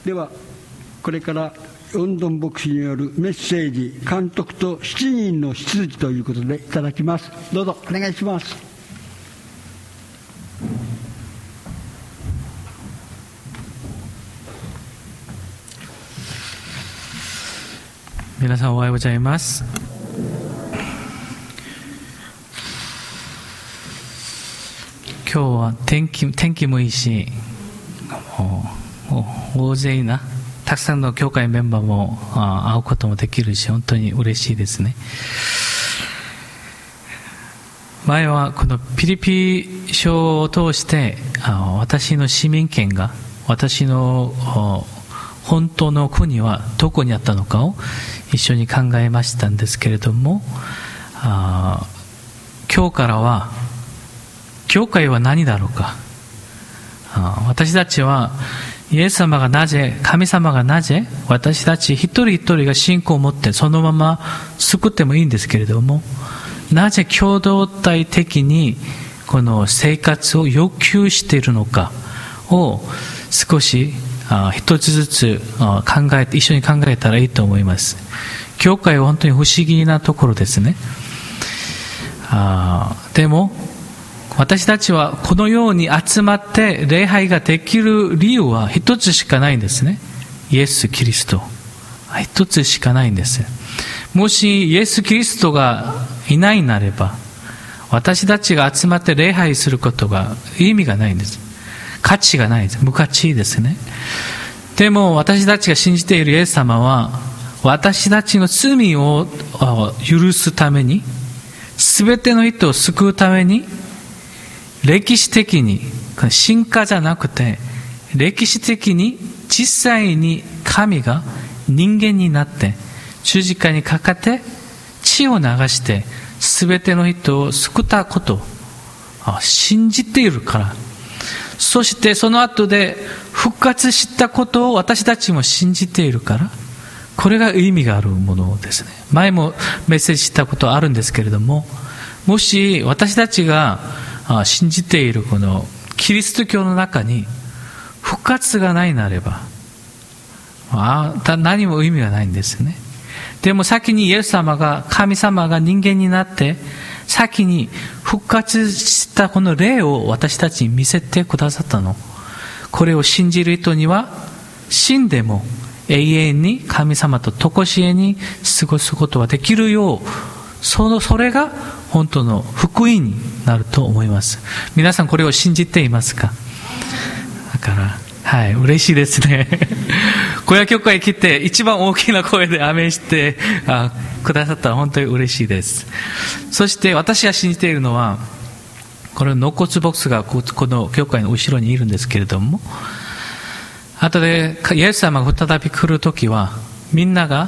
ではこれからヨンドン牧師によるメッセージ、監督と7人の執事ということでいただきます。どうぞお願いします。 皆さんおはようございます。今日は天気もいいし、大勢なたくさんの教会メンバーも会うこともできるし、本当に嬉しいですね。前はこのピリピ書を通して私の市民権が、私の本当の国はどこにあったのかを一緒に考えましたんですけれども、今日からは教会は何だろうか。私たちはイエス様がなぜ、神様がなぜ私たち一人一人が信仰を持ってそのまま救ってもいいんですけれども、なぜ共同体的にこの生活を要求しているのかを少し一つずつ一緒に考えたらいいと思います。教会は本当に不思議なところですね。でも私たちはこのように集まって礼拝ができる理由は一つしかないんですね。イエス・キリスト。一つしかないんです。もしイエス・キリストがいないなれば、私たちが集まって礼拝することが意味がないんです。価値がないです。無価値ですね。でも私たちが信じているイエス様は、私たちの罪を許すために、すべての人を救うために、歴史的に、進化じゃなくて、歴史的に実際に神が人間になって、十字架にかかって血を流して、すべての人を救ったことを信じているから。そしてその後で復活したことを私たちも信じているから、これが意味があるものですね。前もメッセージしたことあるんですけれども、もし私たちが信じているこのキリスト教の中に復活がないなれば、何も意味がないんですね。でも先にイエス様が、神様が人間になって先に復活したこの例を私たちに見せてくださったの。これを信じる人には死んでも永遠に神様と常しえに過ごすことができるよう、それが本当の福音になると思います。皆さんこれを信じていますか？だから嬉しいですね。小屋教会に来て一番大きな声でアメンしてくださったら本当に嬉しいです。そして私が信じているのは、この納骨ボックスがこの教会の後ろにいるんですけれども、後でイエス様が再び来るときは、みんなが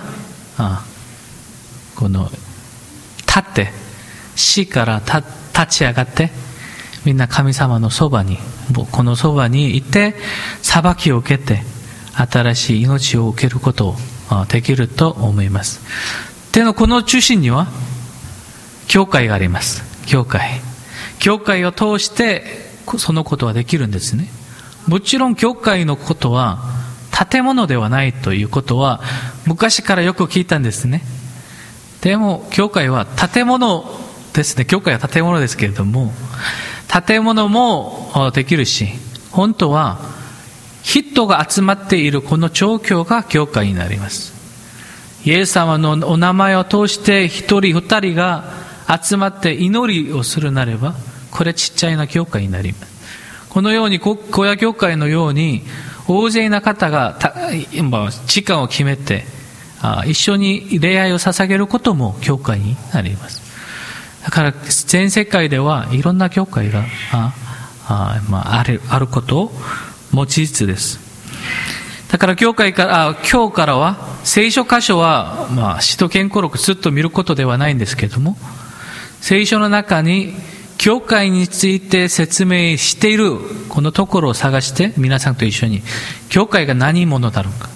この立って死から立ち上がって、みんな神様のそばに、このそばにいて裁きを受けて新しい命を受けることをできると思います。でもこの中心には教会があります。教会を通してそのことはできるんですね。もちろん教会のことは建物ではないということは昔からよく聞いたんですね。でも教会は建物ですね。教会は建物ですけれども、建物もできるし、本当は人が集まっているこの状況が教会になります。イエス様のお名前を通して一人二人が集まって祈りをするなれば、これちっちゃいな教会になります。このように小屋教会のように大勢の方が時間を決めて一緒に礼拝を捧げることも教会になります。だから全世界ではいろんな教会があることも事実です。だから今日からは聖書箇所は使徒権行録ずっと見ることではないんですけれども、聖書の中に教会について説明しているこのところを探して、皆さんと一緒に教会が何者だろうか、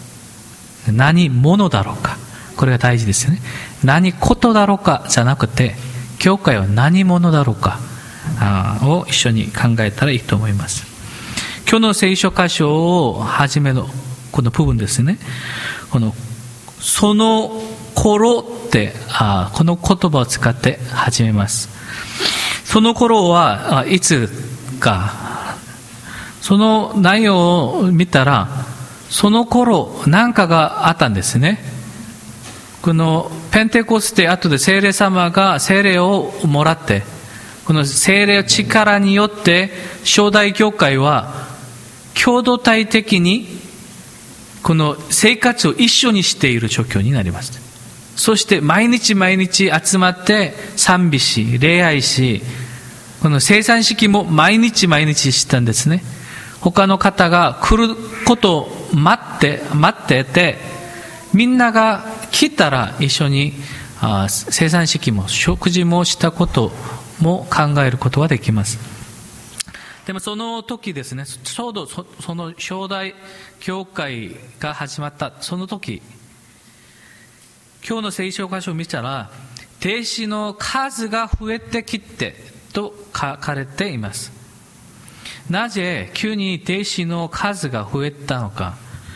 これが大事ですよね。何事だろうかじゃなくて、教会は何者だろうかを一緒に考えたらいいと思います。今日の聖書箇所を初めのこの部分ですね。その頃って、この言葉を使って始めます。その頃はいつか、その内容を見たら、その頃何かがあったんですね。このペンテコステ後で聖霊様が聖霊をもらって、この聖霊の力によって初代教会は共同体的にこの生活を一緒にしている状況になります。そして毎日毎日集まって賛美し礼拝し、この生産式も毎日毎日したんですね。他の方が来ることを待ってて、みんなが来たら一緒に生産式も食事もしたことも考えることができます。でもその時ですね、ちょうどその初代教会が始まったその時、今日の聖書箇所を見たら、弟子の数が増えてきてと書かれています。なぜ急に弟子の数が増えたのか。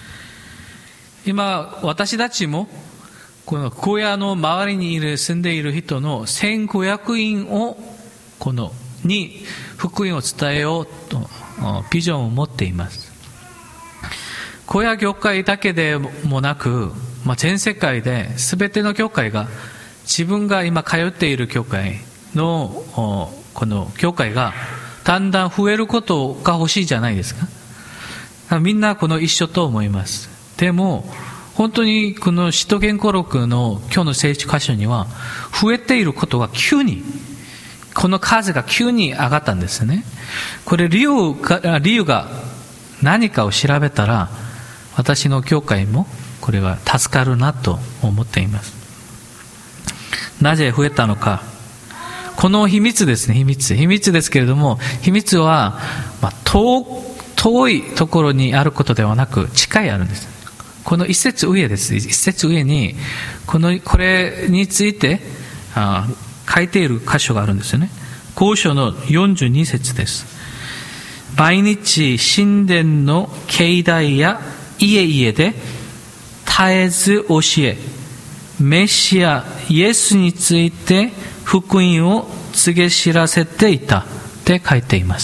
今私たちもこの小屋の周りに住んでいる人の1500人をに福音を伝えようとビジョンを持っています。小屋教会だけでもなく、全世界で全ての教会が自分が今通っている教会のこの教会がだんだん増えることが欲しいじゃないですか。みんなこの一緒と思います。でも本当にこの使徒言語録の今日の聖書箇所には増えていることが急に、この数が急に上がったんですね。これ理由が何かを調べたら、私の教会もこれは助かるなと思っています。なぜ増えたのか。この秘密ですね、秘密ですけれども、秘密は、遠いところにあることではなく近いあるんです。この一節上です。一節上にこれについて書いている箇所があるんですよね。後書の42節です。毎日神殿の境内や家々で絶えず教え、メシアイエスについて福音を告げ知らせていたって書いています。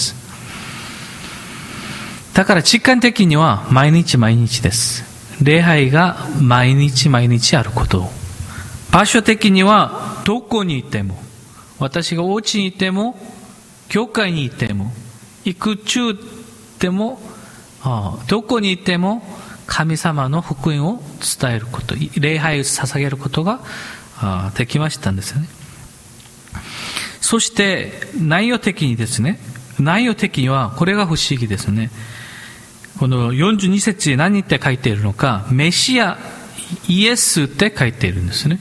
だから時間的には毎日毎日です。礼拝が毎日毎日あること。場所的にはどこにいても、私がお家にいても教会にいても行く中でもどこにいても神様の福音を伝えること、礼拝を捧げることができましたんですよね。そして内容的にはこれが不思議ですね。この42節に何って書いているのか、メシアイエスって書いているんですね。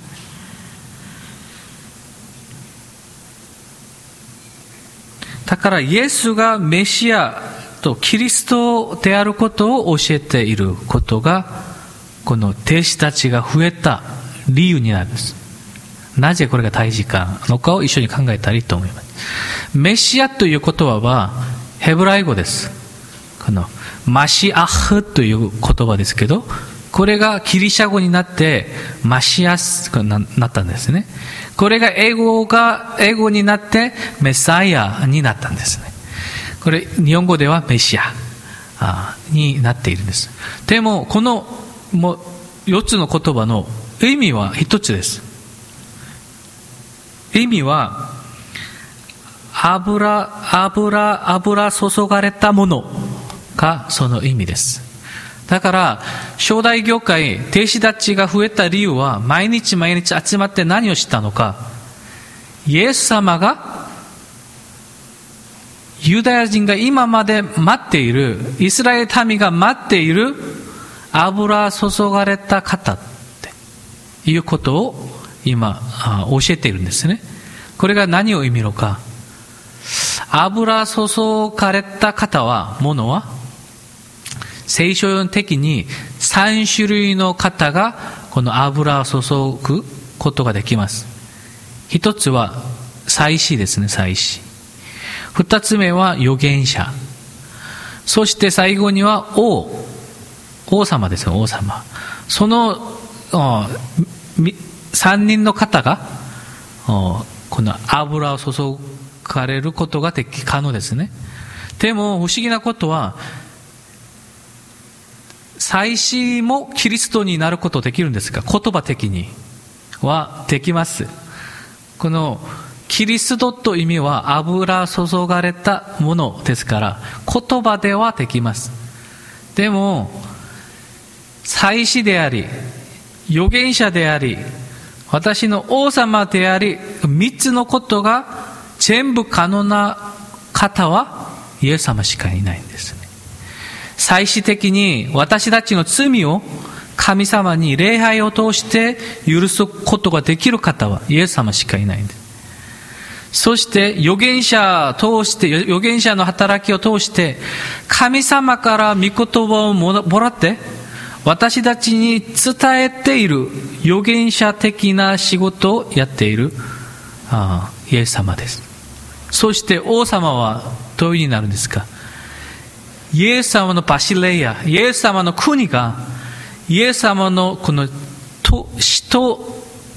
だからイエスがメシアとキリストであることを教えていることが、この弟子たちが増えた理由になるんです。なぜこれが大事かのかを一緒に考えたいと思います。メシアという言葉はヘブライ語です。このマシアフという言葉ですけど、これがギリシャ語になってマシアスになったんですね。これが英語になってメサイアになったんですね。これ日本語ではメシアになっているんです。でもこの4つの言葉の意味は一つです。意味は油注がれたものがその意味です。だから初代教会弟子たちが増えた理由は、毎日毎日集まって何をしたのか、イエス様がユダヤ人が今まで待っている、イスラエル民が待っている油注がれた方っていうことを今教えているんですね。これが何を意味のか。油注がれた方は、ものは聖書的に3種類の方がこの油を注ぐことができます。一つは祭司ですね、祭司。二つ目は預言者。そして最後には王王様ですよ、王様。その3人の方がこの油を注がれることが可能ですね。でも不思議なことは、祭司もキリストになることできるんですか？言葉的にはできます。このキリストという意味は油注がれたものですから、言葉ではできます。でも祭司であり、預言者であり、私の王様であり、3つのことが全部可能な方はイエス様しかいないんですね。祭司的に私たちの罪を神様に礼拝を通して許すことができる方はイエス様しかいないんです。そして預言者の働きを通して神様から御言葉をもらって私たちに伝えている預言者的な仕事をやっているイエス様です。そして王様はどういう風になるんですか？イエス様のバシレイヤ、イエス様の国がイエス様のこの血と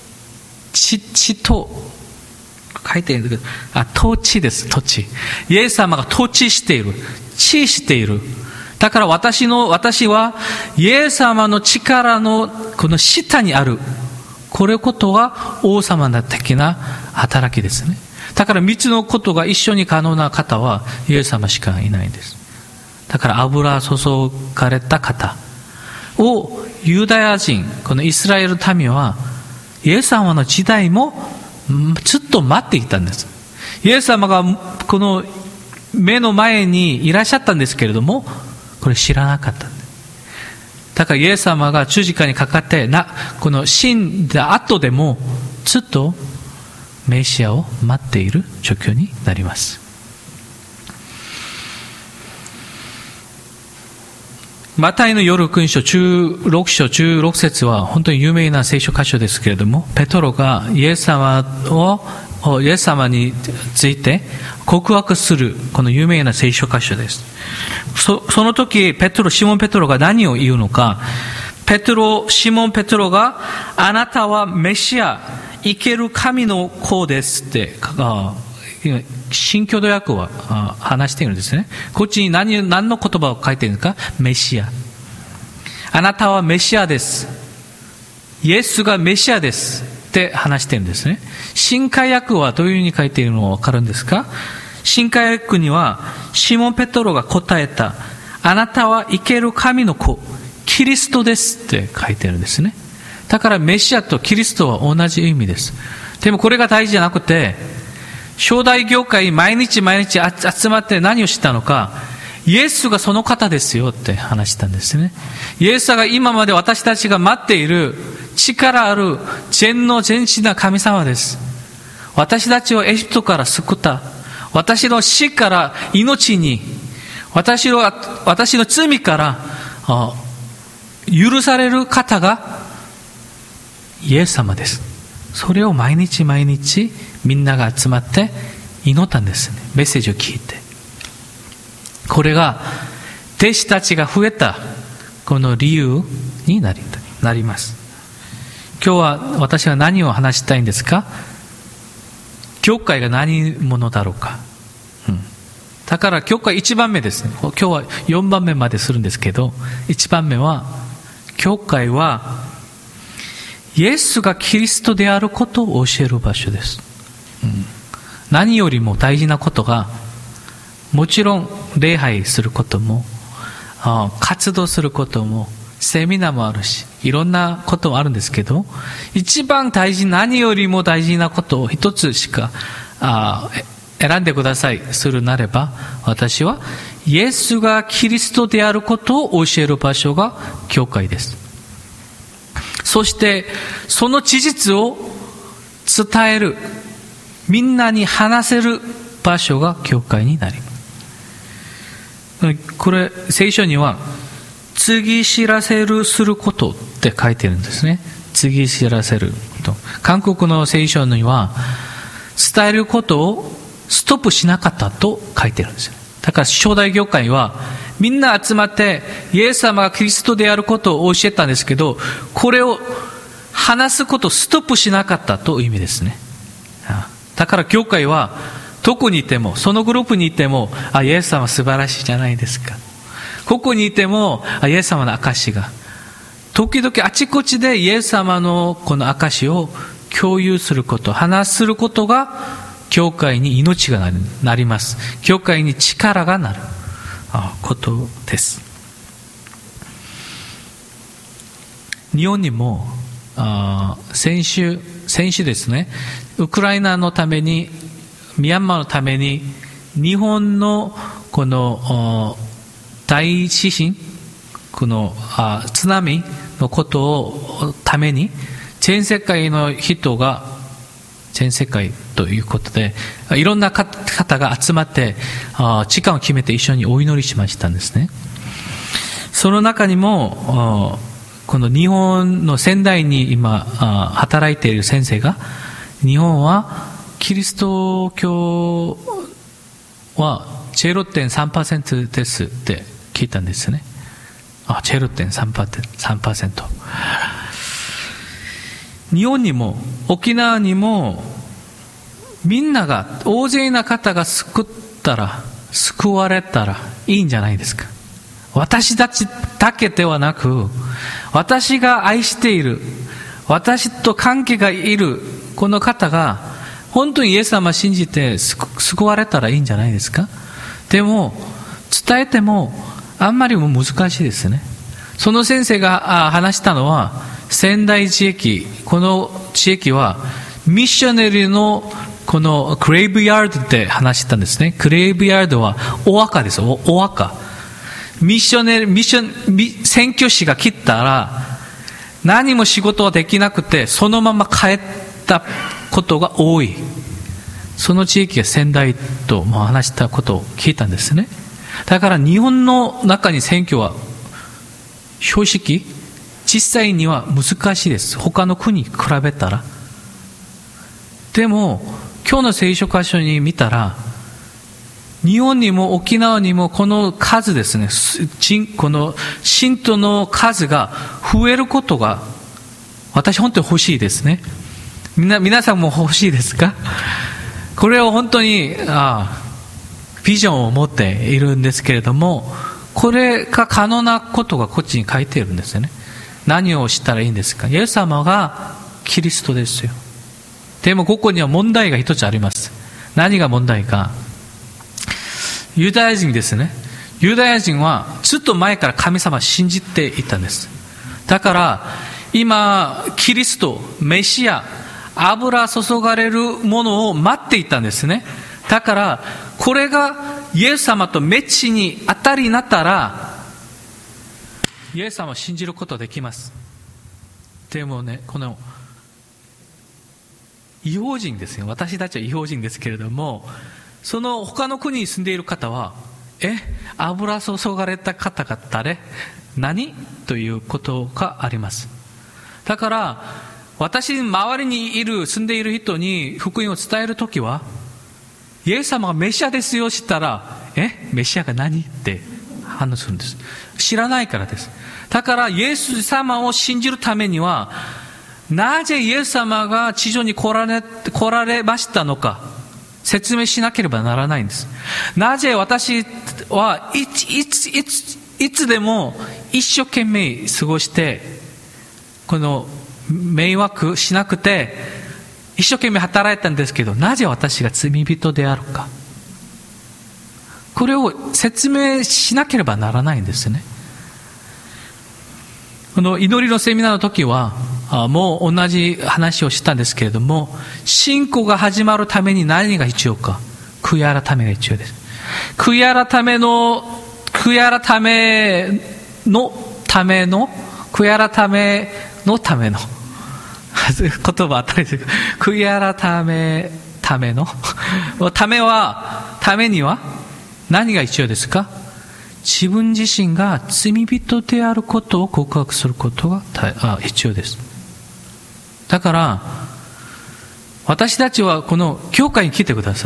書いてるんだけど、土地です、土地。イエス様が土地している、地している。だから私はイエス様の力のこの下にある。これことは王様的な働きですね。だから3つのことが一緒に可能な方はイエス様しかいないんです。だから油注がれた方をユダヤ人、このイスラエル民はイエス様の時代もずっと待っていたんです。イエス様がこの目の前にいらっしゃったんですけれども、これ知らなかったんです。だからイエス様が十字架にかかってこの死んだ後でもずっとメシアを待っている状況になります。マタイの夜福音書16章16節は本当に有名な聖書箇所ですけれども、ペトロがイエス様について告白するこの有名な聖書箇所です。その時シモン・ペトロが何を言うのか。シモン・ペトロがあなたはメシア、生ける神の子ですって新共同訳は話しているんですね。こっちに何の言葉を書いているんですか？メシア。あなたはメシアです。イエスがメシアですって話しているんですね。新海訳はどういうふうに書いているのがわかるんですか？新海訳にはシモン・ペトロが答えた、あなたは生ける神の子、キリストですって書いているんですね。だからメシアとキリストは同じ意味です。でもこれが大事じゃなくて、初代教会毎日集まって何をしたのか、イエスがその方ですよって話したんですね。イエスが今まで私たちが待っている力ある全能全知な神様です。私たちをエジプトから救った、私の死から命に、私の罪から許される方がイエス様です。それを毎日みんなが集まって祈ったんですね。メッセージを聞いて。これが弟子たちが増えたこの理由になります。今日は私は何を話したいんですか？教会が何者だろうか。だから教会1番目ですね。今日は4番目までするんですけど、1番目は教会はイエスがキリストであることを教える場所です。何よりも大事なことが、もちろん礼拝することも活動することもセミナーもあるし、いろんなこともあるんですけど、一番何よりも大事なことを一つしか選んでくださいするなれば、私はイエスがキリストであることを教える場所が教会です。そしてその事実を伝える、みんなに話せる場所が教会になります。これ聖書には次知らせるすることって書いてるんですね。次知らせること。韓国の聖書には伝えることをストップしなかったと書いてるんですよ。 だから初代教会はみんな集まってイエス様がキリストであることを教えたんですけど、これを話すことをストップしなかったという意味ですね。だから教会はどこにいても、そのグループにいても、イエス様素晴らしいじゃないですか。ここにいてもイエス様の証が、時々あちこちでイエス様のこの証を共有すること、話することが教会に命がなります。教会に力がなることです。日本にも先週ですね、ウクライナのために、ミャンマーのために、日本のこの大地震、この津波のことをために、全世界の人が、全世界ということで、いろんな方が集まって時間を決めて一緒にお祈りしましたんですね。その中にもこの日本の仙台に今働いている先生が、日本はキリスト教は 0.3% ですって聞いたんですね。0.3%。日本にも沖縄にもみんなが、大勢の方が救われたらいいんじゃないですか。私たちだけではなく、私が愛している、私と関係がいるこの方が本当にイエス様を信じて救われたらいいんじゃないですか。でも伝えてもあんまり難しいですね。その先生が話したのは、仙台地域、この地域はミッショナリーのこのグレイブヤードって話したんですね。グレイブヤードはお墓です。お墓。宣教師が来たら何も仕事はできなくて、そのまま帰ったことが多い。その地域が仙台とも話したことを聞いたんですね。だから日本の中に宣教は正直実際には難しいです。他の国に比べたら。でも今日の聖書箇所に見たら、日本にも沖縄にもこの数ですね、この信徒の数が増えることが私本当に欲しいですね。皆さんも欲しいですか？これを本当にビジョンを持っているんですけれども、これが可能なことがこっちに書いているんですよね。何をしたらいいんですか？イエス様がキリストですよ。でもここには問題が一つあります。何が問題か。ユダヤ人ですね。ユダヤ人はずっと前から神様を信じていたんです。だから今キリスト、メシア、油注がれるものを待っていたんですね。だからこれがイエス様とメッチに当たりになったら、イエス様を信じることができます。でもね、この異邦人ですよ。私たちは異邦人ですけれども、その他の国に住んでいる方は、油注がれた方が誰？何？ということがあります。だから私周りに住んでいる人に福音を伝えるときは、イエス様がメシアですよしたら、メシアが何？って反応するんです。知らないからです。だからイエス様を信じるためには、なぜイエス様が地上に来られましたのか説明しなければならないんです。なぜ私はいつでも一生懸命過ごして、この迷惑しなくて一生懸命働いたんですけど、なぜ私が罪人であるか、これを説明しなければならないんですね。この祈りのセミナーの時はもう同じ話をしたんですけれども、信仰が始まるために何が必要か、悔い改めが必要です。悔い改めの言葉当たりです。悔い改めためには何が必要ですか？自分自身が罪人であることを告白することが必要です。だから私たちはこの教会に来てください。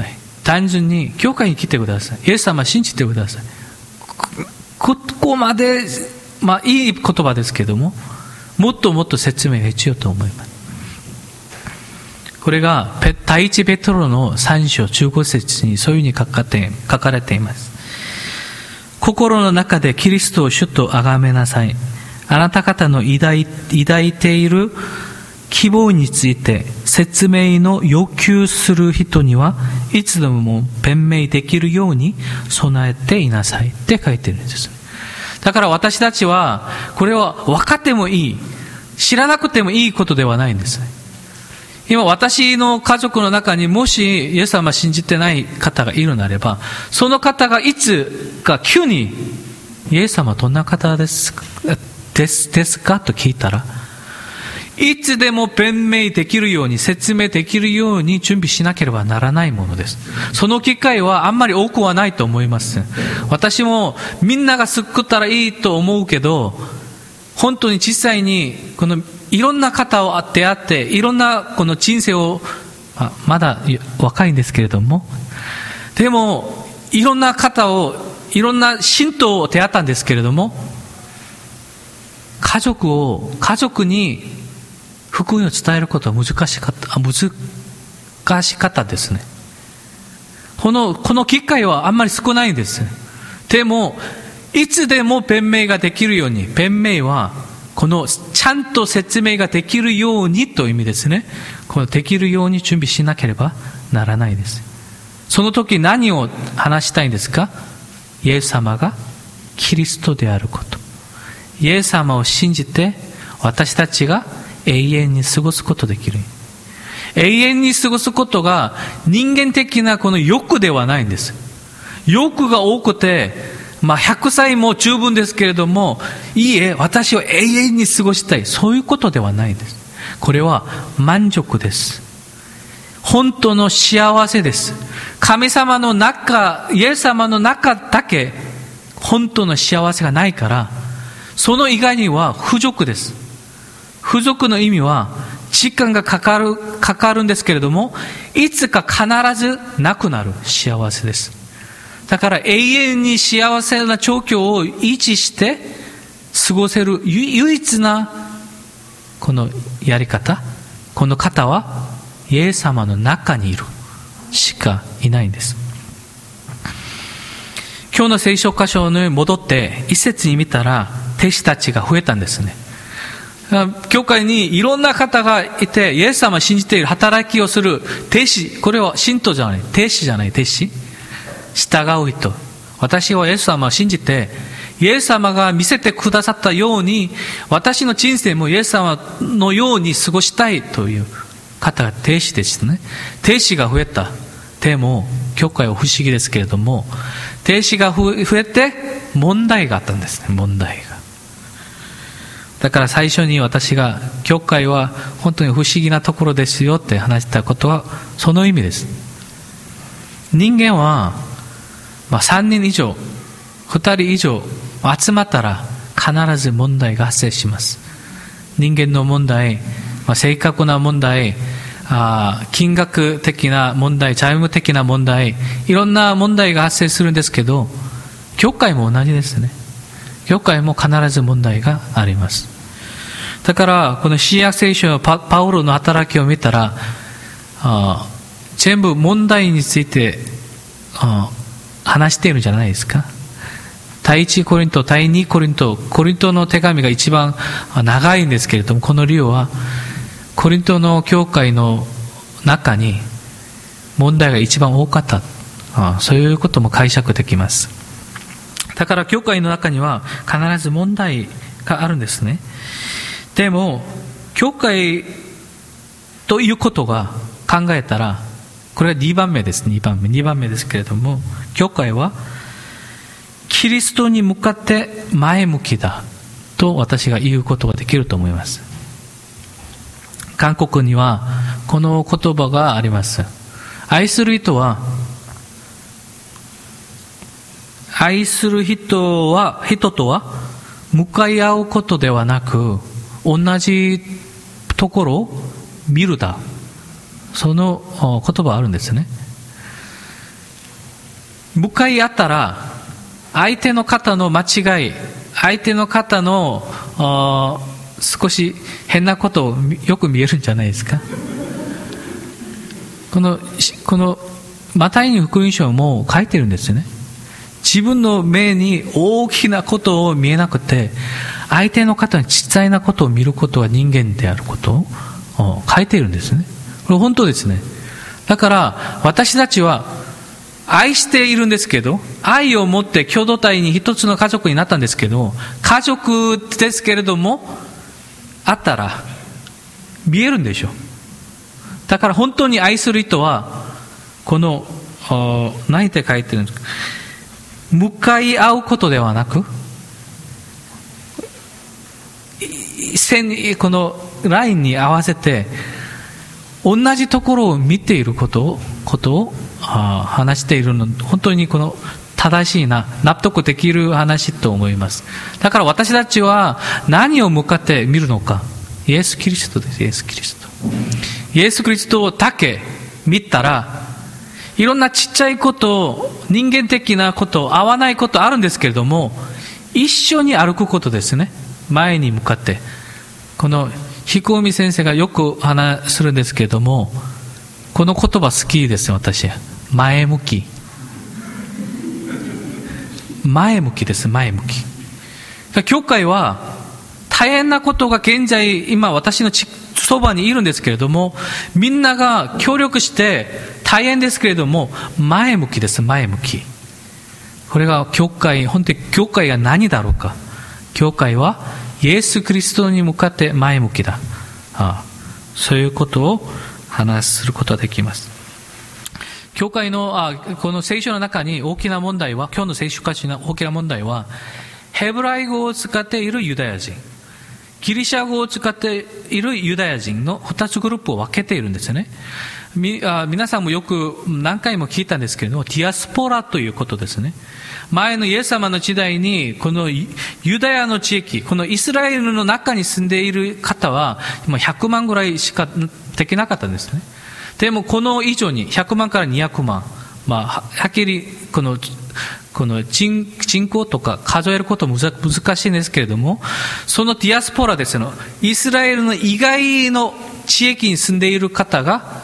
単純に教会に来てください。イエス様信じてください。ここまで、いい言葉ですけども、もっともっと説明が必要と思います。これが第一ペテロの3章15節にそういうふうに書かれています。心の中でキリストを主と崇めなさい。あなた方の抱いている希望について説明の要求する人にはいつでも弁明できるように備えていなさいって書いてるんです。だから私たちはこれは分かってもいい、知らなくてもいいことではないんです。今私の家族の中にもしイエス様を信じてない方がいるなれば、その方がいつか急にイエス様はどんな方ですかと聞いたら、いつでも弁明できるように、説明できるように準備しなければならないものです。その機会はあんまり多くはないと思います。私もみんなが救ったらいいと思うけど、本当に実際にこのいろんな方を出会って、いろんなこの人生を、まだ若いんですけれども、でもいろんな方を、いろんな信徒を出会ったんですけれども、家族に福音を伝えることは難しかったですね。この機会はあんまり少ないんです。でもいつでも弁明ができるように、弁明はこのちゃんと説明ができるようにという意味ですね。このできるように準備しなければならないです。その時何を話したいんですか？イエス様がキリストであること。イエス様を信じて私たちが永遠に過ごすことできる。永遠に過ごすことが人間的なこの欲ではないんです。欲が多くて、100歳も十分ですけれども、いいえ、私は永遠に過ごしたい。そういうことではないです。これは満足です。本当の幸せです。神様の中、イエス様の中だけ本当の幸せがないから、その以外には不足です。不足の意味は時間がかかるんですけれども、いつか必ずなくなる幸せです。だから永遠に幸せな状況を維持して過ごせる唯一なこのやり方、この方はイエス様の中にいるしかいないんです。今日の聖書箇所に戻って一節に見たら、弟子たちが増えたんですね。教会にいろんな方がいて、イエス様を信じている、働きをする弟子、これは信徒じゃない、弟子じゃない、弟子、従う人。私はイエス様を信じて、イエス様が見せてくださったように、私の人生もイエス様のように過ごしたいという方が弟子ですね。弟子が増えた。でも教会は不思議ですけれども、弟子が増えて問題があったんですね。問題が。だから最初に私が教会は本当に不思議なところですよって話したことはその意味です。人間は、3人以上2人以上集まったら必ず問題が発生します。人間の問題、正確な問題、金額的な問題、財務的な問題、いろんな問題が発生するんですけど、教会も同じですね。教会も必ず問題があります。だからこの新約聖書のパウロの働きを見たら、全部問題について話しているんじゃないですか。第1コリント、第2コリント、コリントの手紙が一番長いんですけれども、この理由はコリントの教会の中に問題が一番多かった、そういうことも解釈できます。だから教会の中には必ず問題があるんですね。でも教会ということが考えたら、これは2番目です。2番目ですけれども、教会はキリストに向かって前向きだと私が言うことができると思います。韓国にはこの言葉があります。愛する人とは向かい合うことではなく、同じところを見るだ。その言葉あるんですね。 向かい合ったら、相手の方の間違い、相手の方の少し変なことをよく見えるんじゃないですか。このマタイの福音書も書いてるんですよね。自分の目に大きなことを見えなくて、相手の方に小さいなことを見ることは人間であることを書いているんですね。これ本当ですね。だから私たちは愛しているんですけど、愛を持って共同体に一つの家族になったんですけど、家族ですけれども、あったら見えるんでしょう。だから本当に愛する人は、この何て書いてるんですか、向かい合うことではなく、このラインに合わせて同じところを見ていることを話しているの、本当にこの正しいな、納得できる話と思います。だから私たちは何を向かって見るのか。イエス・キリストです。イエス・キリスト。イエス・キリストだけ見たら、いろんなちっちゃいこと、人間的なこと、合わないことあるんですけれども、一緒に歩くことですね。前に向かって。この彦海先生がよく話するんですけれども、この言葉好きですよ、私。前向き。前向きです、前向き。教会は大変なことが現在、今私のそばにいるんですけれども、みんなが協力して大変ですけれども、前向きです、前向き。これが教会、本当に教会が何だろうか。教会はイエス・キリストに向かって前向きだ。そういうことを話することができます。教会のこの聖書の中に大きな問題は、今日の聖書箇所の大きな問題は、ヘブライ語を使っているユダヤ人、ギリシャ語を使っているユダヤ人の2つグループを分けているんですよね。皆さんもよく何回も聞いたんですけれども、ディアスポラということですね。前のイエス様の時代に、このユダヤの地域、このイスラエルの中に住んでいる方は100万ぐらいしかできなかったんですね。でもこの以上に100万から200万、はっきりこの人口とか数えること難しいんですけれども、そのディアスポラですよ。イスラエルの以外の地域に住んでいる方が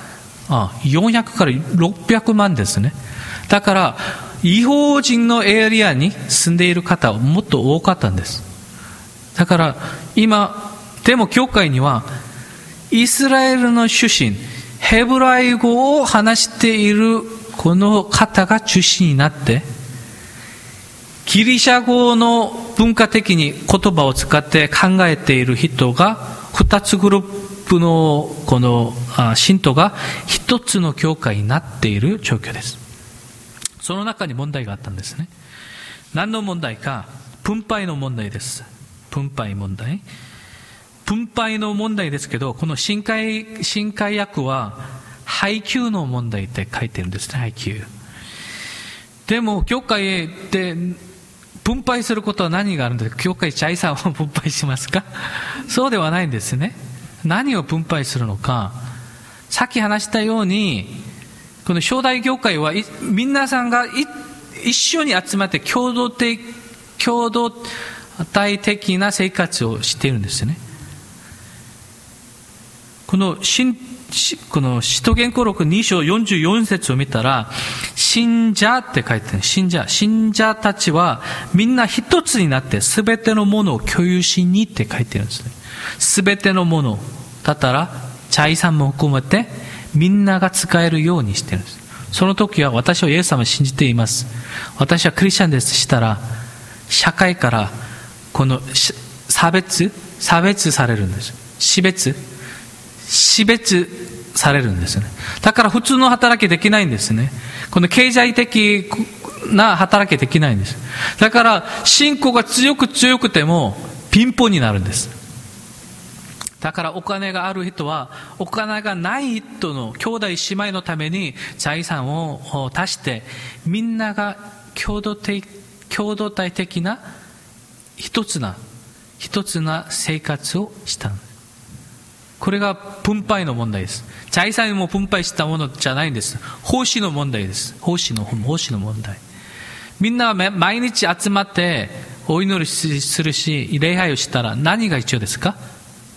400から600万ですね。だから異邦人のエリアに住んでいる方はもっと多かったんです。だから今でも教会にはイスラエルの出身、ヘブライ語を話しているこの方が中心になって、ギリシャ語の文化的に言葉を使って考えている人が2つグループのこの信徒が1つの教会になっている状況です。その中に問題があったんですね。何の問題か、分配の問題です。分配問題。分配の問題ですけど、この新海訳は配給の問題って書いてるんですね。配給。でも教会で分配することは何があるんですか。教会財産を分配しますか。そうではないんですね。何を分配するのか。さっき話したように、この初代教会は皆さんが一緒に集まって共同体的な生活をしているんですね。この使徒言行録2章44節を見たら、信者って書いてある。信者たちはみんな一つになって全てのものを共有しにって書いてるんですね。全てのものだったら財産も含めてみんなが使えるようにしてるんです。その時は私はイエス様を信じています、私はクリスチャンですしたら、社会からこの差別されるんです。死別されるんですよね。だから普通の働きできないんですね。この経済的な働きできないんです。だから信仰が強くても貧乏になるんです。だからお金がある人はお金がない人の兄弟姉妹のために財産を足して、みんなが共同体的な一つな生活をしたんです。これが分配の問題です。財産も分配したものじゃないんです。奉仕の問題です。奉仕の問題。 みんなは毎日集まってお祈りするし、礼拝をしたら何が必要ですか？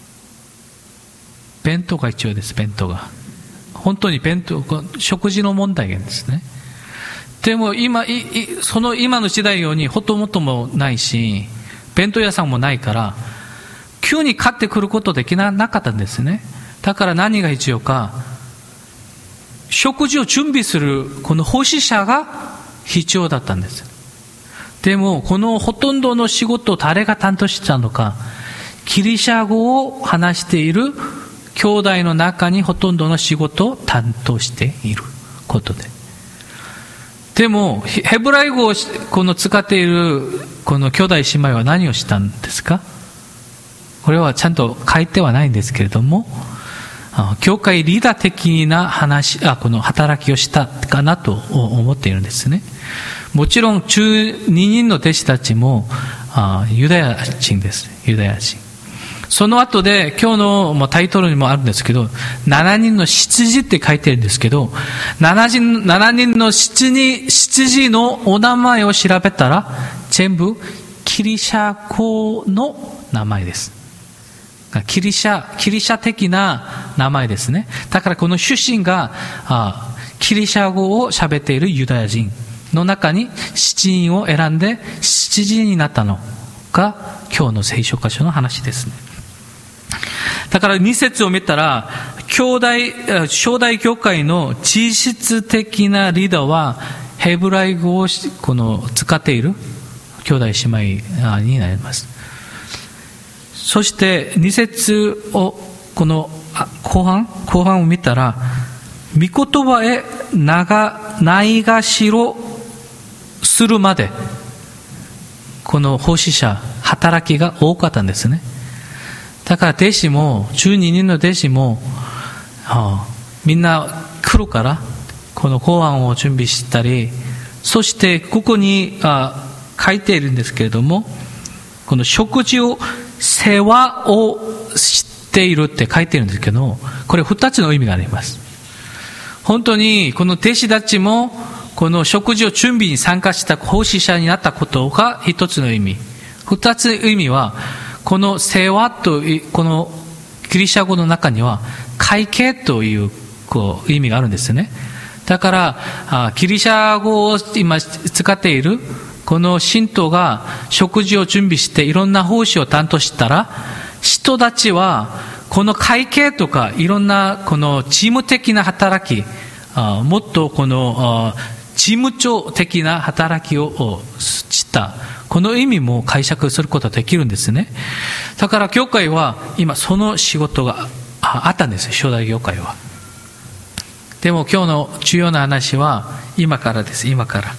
弁当が必要です。弁当が。本当に弁当、食事の問題ですね。でも今の時代ようにほともともないし、弁当屋さんもないから、急に買ってくることできなかったんですね。だから何が必要か、食事を準備するこの奉仕者が必要だったんです。でもこのほとんどの仕事を誰が担当したのか、ギリシャ語を話している兄弟の中にほとんどの仕事を担当していることで。でもヘブライ語をこの使っているこの兄弟姉妹は何をしたんですか？これはちゃんと書いてはないんですけれども、教会リーダー的なこの働きをしたかなと思っているんですね。もちろん12人の弟子たちもユダヤ人です。ユダヤ人。その後で今日のタイトルにもあるんですけど、7人の執事って書いてるんですけど、7人の執事のお名前を調べたら全部ギリシャ語の名前です。ギリシャ的な名前ですね。だからこの出身がギリシャ語を喋っているユダヤ人の中に7人を選んで7人になったのが今日の聖書箇所の話ですね。だから2節を見たら、初代教会の実質的なリーダーはヘブライ語を使っている兄弟姉妹になります。そして2節をこの後半を見たら、御言葉へないがしろするまでこの奉仕者働きが多かったんですね。だから弟子も12人の弟子もみんな来るからこの後半を準備したり、そしてここに書いているんですけれども、この食事を世話をしているって書いているんですけど、これ2つの意味があります。本当にこの弟子たちもこの食事を準備に参加した奉仕者になったことが一つの意味。二つの意味は、この世話とこのギリシャ語の中には会計という意味があるんですね。だからギリシャ語を今使っているこの信徒が食事を準備していろんな奉仕を担当したら、人たちはこの会計とかいろんなこの事務的な働き、もっとこの事務長的な働きをしたこの意味も解釈することができるんですね。だから教会は今その仕事があったんです。初代教会は。でも今日の重要な話は今からです。今から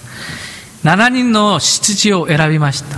7人の執事を選びました。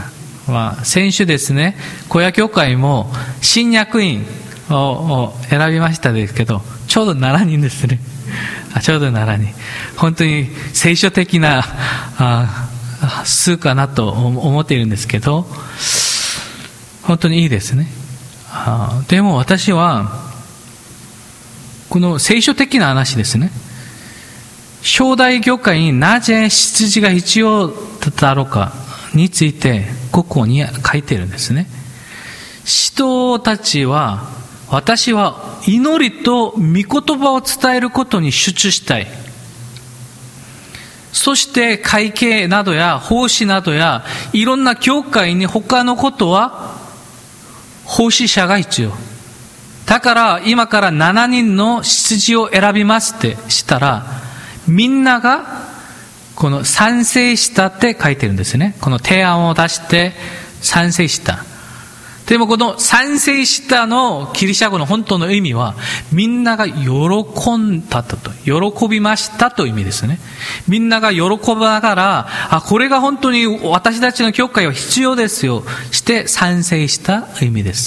先週ですね、小屋教会も新役員を選びましたですけど、ちょうど7人ですね。ちょうど7人。本当に聖書的な数かなと思っているんですけど、本当にいいですね。でも私はこの聖書的な話ですね。初代教会になぜ執事が必要だろうかについてここに書いているんですね。人たちは、私は祈りと御言葉を伝えることに集中したい。そして会計などや奉仕などやいろんな教会に他のことは奉仕者が必要。だから今から7人の執事を選びますってしたら、みんながこの賛成したって書いてるんですね。この提案を出して賛成した。でもこの賛成したのギリシャ語の本当の意味は、みんなが喜んだと、喜びましたという意味ですね。みんなが喜びながら、これが本当に私たちの教会は必要ですよして賛成した意味です。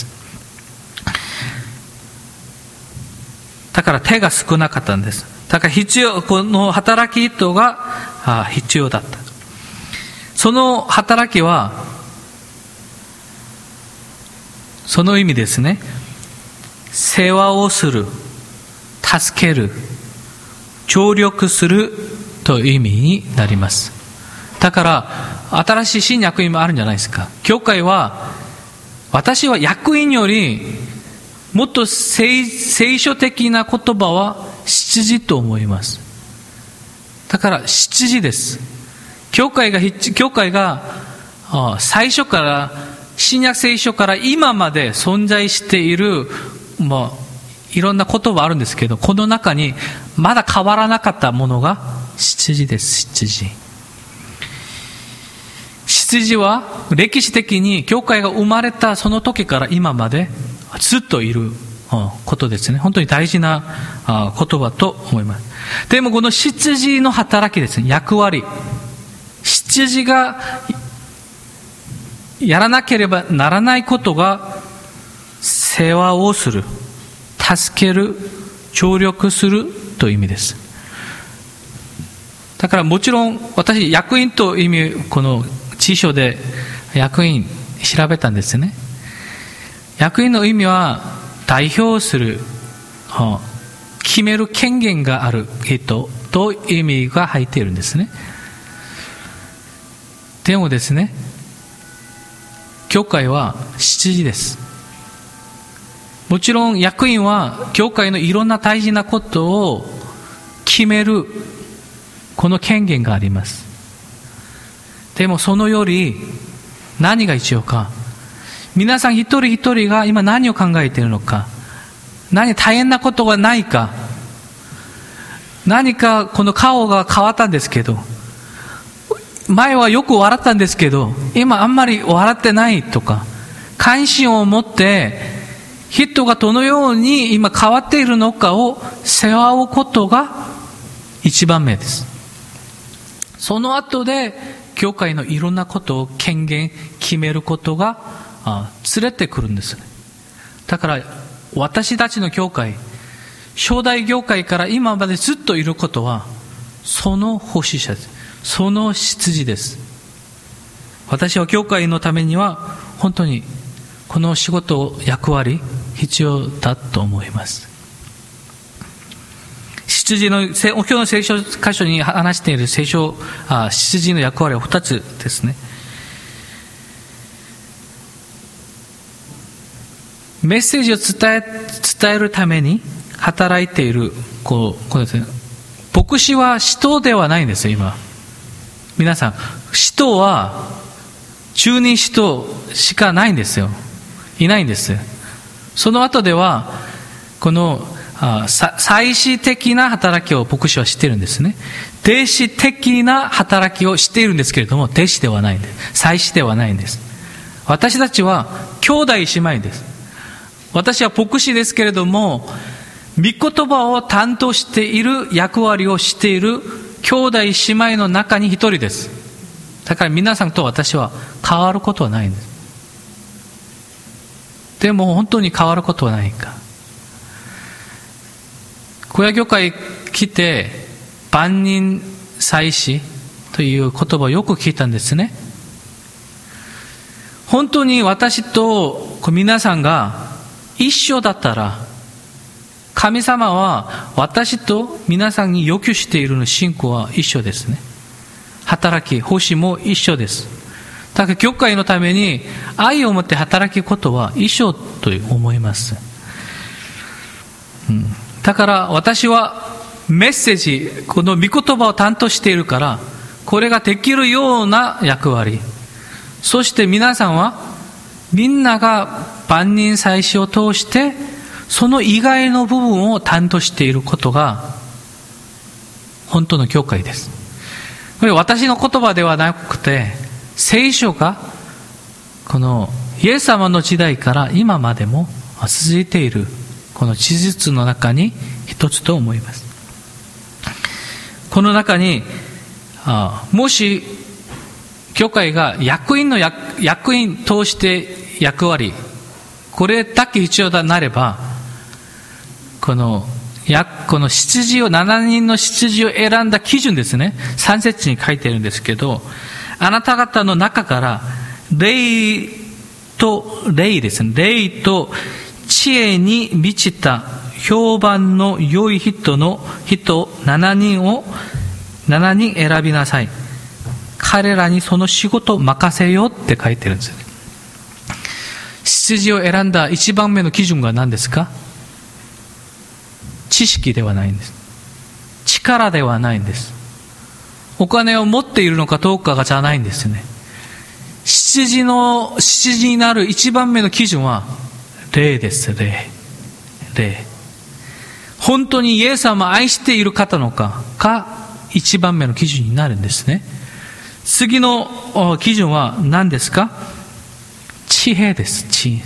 だから手が少なかったんです。だからこの働き人が必要だった。その働きはその意味ですね。世話をする、助ける、協力するという意味になります。 だから新しい新役員もあるんじゃないですか。教会は、私は役員よりもっと聖書的な言葉は7時と思います。だから7時です。教会が最初から新約聖書から今まで存在している、いろんな言葉あるんですけど、この中にまだ変わらなかったものが7時です。7時。7時は歴史的に教会が生まれたその時から今までずっといることですね。本当に大事な言葉と思います。でもこの7時の働きですね、役割。7時がやらなければならないことが、世話をする、助ける、協力するという意味です。だからもちろん私、役員という意味、この辞書で役員調べたんですね。役員の意味は代表する、決める権限がある人という意味が入っているんですね。でもですね、教会は7時です。もちろん役員は教会のいろんな大事なことを決めるこの権限があります。でもそのより何が必要か、皆さん一人一人が今何を考えているのか、何大変なことがないか、何かこの顔が変わったんですけど、前はよく笑ったんですけど今あんまり笑ってないとか、関心を持って人がどのように今変わっているのかを世話をことが一番目です。その後で教会のいろんなことを権限決めることが連れてくるんです。だから私たちの教会、初代教会から今までずっといることはその奉仕者です。その出自です。私は教会のためには本当にこの仕事、役割必要だと思います。出自の今日の聖書箇所に話している出自の役割は2つですね。メッセージを伝えるために働いているこうですね。牧師は使徒ではないんですよ。今皆さん、使徒は中任使徒しかないんですよ。いないんです。その後ではこの祭司的な働きを牧師はしているんですね。弟子的な働きをしているんですけれども、弟子ではないんです。祭司ではないんです。私たちは兄弟姉妹です。私は牧師ですけれども、御言葉を担当している役割をしている兄弟姉妹の中に一人です。だから皆さんと私は変わることはないんです。でも本当に変わることはないか。小屋教会来て万人祭司という言葉をよく聞いたんですね。本当に私と皆さんが一緒だったら、神様は私と皆さんに要求している信仰は一緒ですね。働き、奉仕も一緒です。だから教会のために愛を持って働くことは一緒と思います。だから私はメッセージ、この御言葉を担当しているから、これができるような役割。そして皆さんはみんなが万人祭司を通してその以外の部分を担当していることが本当の教会です。これ私の言葉ではなくて、聖書がこのイエス様の時代から今までも続いているこの事実の中に一つと思います。この中にもし教会が役員通して役割、これだけ必要となれば、この出自を、7人の出自を選んだ基準ですね。3節に書いてるんですけど、あなた方の中から霊ですね。霊と知恵に満ちた評判の良い人7人選びなさい。 彼らにその仕事を任せようって書いてるんですよね。執事を選んだ一番目の基準が何ですか？知識ではないんです。力ではないんです。お金を持っているのかどうかがじゃないんですよね。執事になる一番目の基準は霊です。霊。本当にイエス様を愛している方のかが一番目の基準になるんですね。次の基準は何ですか？知恵です。知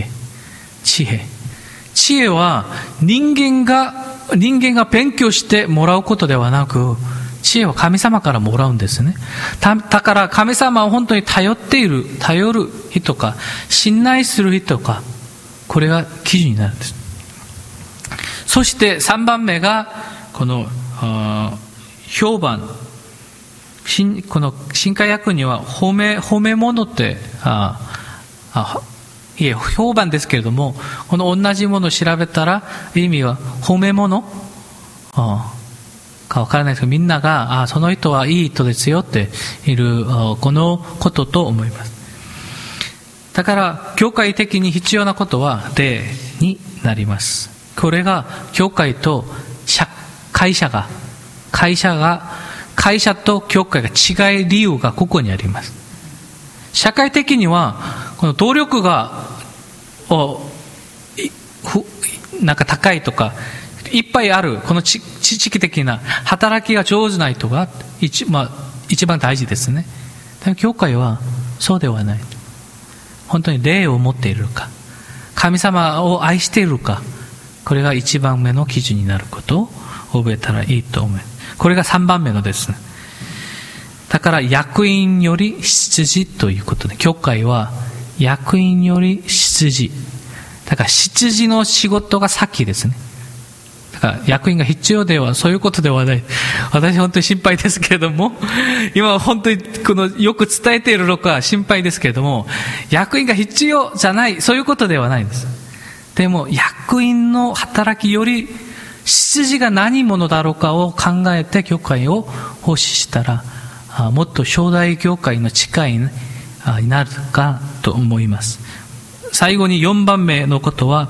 恵は人間が勉強してもらうことではなく、知恵は神様からもらうんですね。だから神様を本当に頼る人か、信頼する人か、これが基準になるんです。そして3番目が、この、評判。この新海訳には褒め物って、評判ですけれども、この同じものを調べたら、意味は褒め物かわからないですけど、みんなが、その人はいい人ですよっている、このことと思います。だから、教会的に必要なことは、霊になります。これが、教会と会社と教会が違い理由がここにあります。社会的には、この努力が、なんか高いとか、いっぱいある、この知識的な働きが上手な人が一番大事ですね。でも教会はそうではない。本当に霊を持っているか、神様を愛しているか、これが一番目の基準になることを覚えたらいいと思います。これが3番目のですね。だから役員より執事ということで、教会は役員より執事。だから執事の仕事が先ですね。だから役員が必要では、そういうことではない。私本当に心配ですけれども、今本当によく伝えているのか心配ですけれども、役員が必要じゃない、そういうことではないんです。でも役員の働きより執事が何者だろうかを考えて教会を奉仕したら、もっと初代教会の近いになるかと思います。最後に4番目のことは、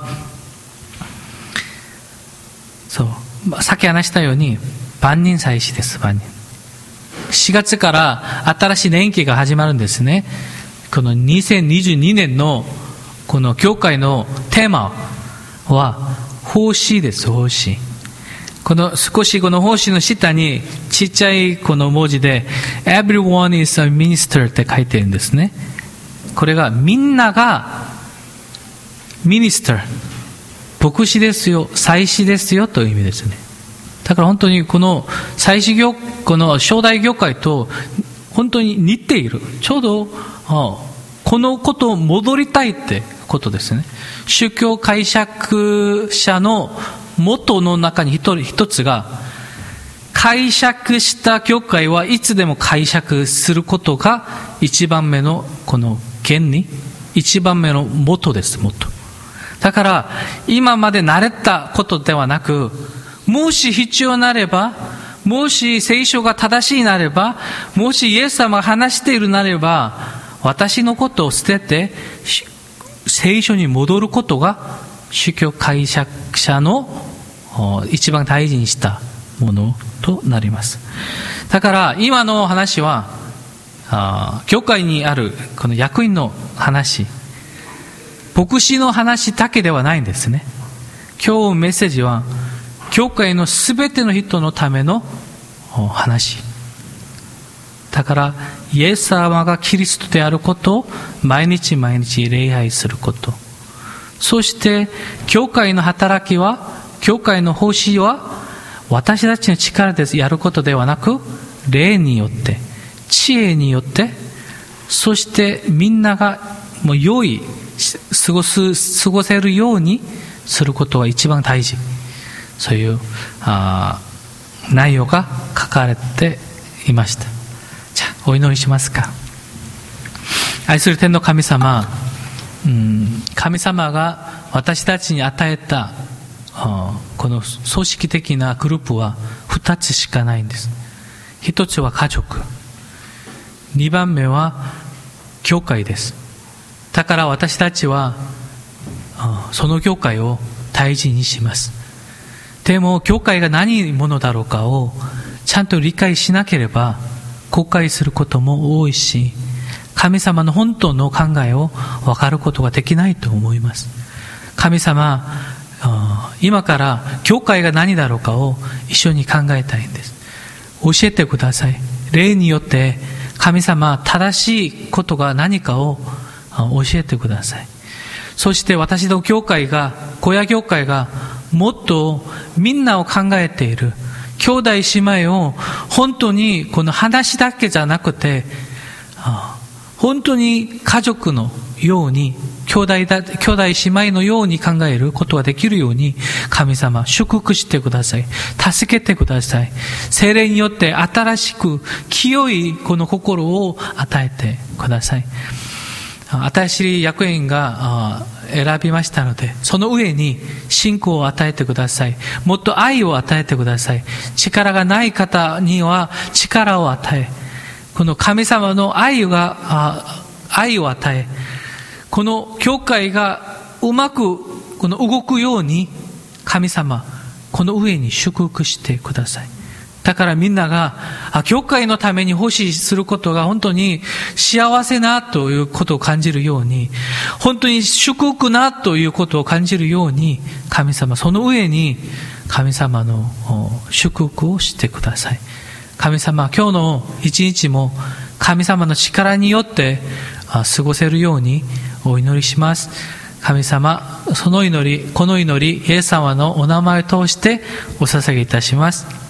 さっき話したように万人祭司です。4月から新しい年期が始まるんですね。この2022年のこの教会のテーマは奉仕です。奉仕。少しこの奉仕の下にちっちゃいこの文字で Everyone is a minister って書いてるんですね。これがみんながミニスター、牧師ですよ、祭司ですよという意味ですね。だから本当にこのこの初代教会と本当に似ている。ちょうどこのことを戻りたいってことですね。宗教解釈者の元の中に一つが、解釈した教会はいつでも解釈することが一番目のこの原理、一番目の元です。元だから今まで慣れたことではなく、もし必要なれば、もし聖書が正しいなれば、もしイエス様が話しているなれば、私のことを捨てて聖書に戻ることが宗教解釈者の一番大事にしたものとなります。だから今の話は教会にあるこの役員の話、牧師の話だけではないんですね。今日メッセージは教会のすべての人のための話だから、イエス様がキリストであることを毎日毎日礼拝すること、そして教会の働きは、教会の奉仕は私たちの力でやることではなく、霊によって、知恵によって、そしてみんながもう良い過ごせるようにすることが一番大事。そういう内容が書かれていました。じゃあお祈りしますか。愛する天の神様、神様が私たちに与えたこの組織的なグループは2つしかないんです。一つは家族。 2番目は教会です。だから私たちはその教会を大事にします。でも教会が何者だろうかをちゃんと理解しなければ後悔することも多いし、神様の本当の考えを分かることができないと思います。神様、今から教会が何だろうかを一緒に考えたいんです。教えてください。霊によって神様正しいことが何かを教えてください。そして私の教会が、小屋教会がもっとみんなを考えている、兄弟姉妹を本当にこの話だけじゃなくて、本当に家族のように、兄弟姉妹のように考えることができるように、神様祝福してください。助けてください。聖霊によって新しく清いこの心を与えてください。新しい役員が選びましたので、その上に信仰を与えてください。もっと愛を与えてください。力がない方には力を与え、この神様の愛を与え、この教会がうまくこの動くように、神様この上に祝福してください。だからみんなが教会のために奉仕することが本当に幸せなということを感じるように、本当に祝福なということを感じるように、神様その上に神様の祝福をしてください。神様、今日の一日も神様の力によって過ごせるようにお祈りします。神様、その祈り、この祈り、イエス様のお名前を通してお捧げいたします。